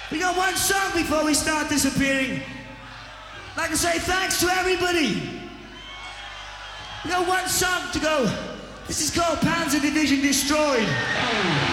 We got one song before we start disappearing. I'd like to say thanks to everybody. We got one song to go. This is called Panzer Division Destroyed.